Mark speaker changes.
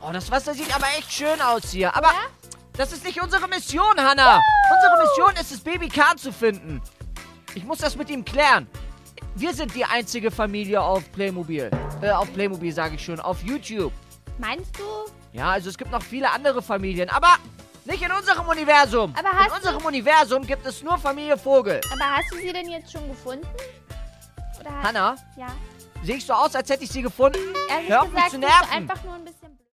Speaker 1: Oh, das Wasser sieht aber echt schön aus hier. Aber
Speaker 2: Ja?
Speaker 1: das ist nicht unsere Mission, Hannah. Unsere Mission ist es, Baby Kahn zu finden. Ich muss das mit ihm klären. Wir sind die einzige Familie auf Playmobil. Auf Playmobil sage ich schon, auf YouTube.
Speaker 2: Meinst du?
Speaker 1: Ja, also es gibt noch viele andere Familien, aber nicht in unserem Universum.
Speaker 2: Aber
Speaker 1: in unserem Universum gibt es nur Familie Vogel.
Speaker 2: Aber hast du sie denn jetzt schon gefunden? Oder
Speaker 1: Hannah,
Speaker 2: Ja.
Speaker 1: sehe ich so aus, als hätte ich sie gefunden?
Speaker 2: Ehrlich
Speaker 1: Hör auf mich
Speaker 2: gesagt,
Speaker 1: zu
Speaker 2: siehst du
Speaker 1: nerven.
Speaker 2: einfach nur ein bisschen...